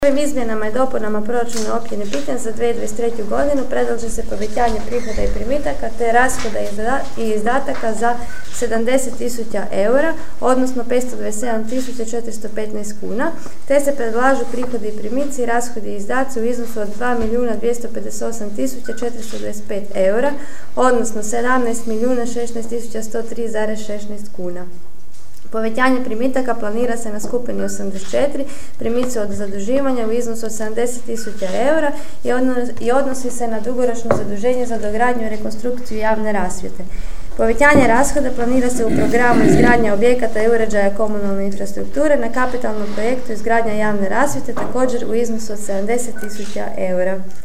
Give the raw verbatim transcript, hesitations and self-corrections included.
Ovim izmjenama i dopunama proračuna okvirnih pitanja za dvije tisuće dvadeset treću godinu predlaže se povećanje prihoda i primitaka te rashoda i izdataka za sedamdeset tisuća eura, odnosno petsto dvadeset sedam tisuća četiristo petnaest kuna, te se predlažu prihodi i primici, rashodi i izdaci u iznosu od dva milijuna dvjesto pedeset osam tisuća četiristo dvadeset pet eura, odnosno sedamnaest milijuna šesnaest tisuća sto tri zarez šesnaest kuna. Povećanje primitaka planira se na skupini osamdeset četiri, primici od zaduživanja u iznosu od sedamdeset tisuća eura i odnosi se na dugoročno zaduženje za dogradnju i rekonstrukciju javne rasvjete. Povećanje rashoda planira se u programu izgradnja objekata i uređaja komunalne infrastrukture na kapitalnom projektu izgradnja javne rasvjete također u iznosu od sedamdeset tisuća eura.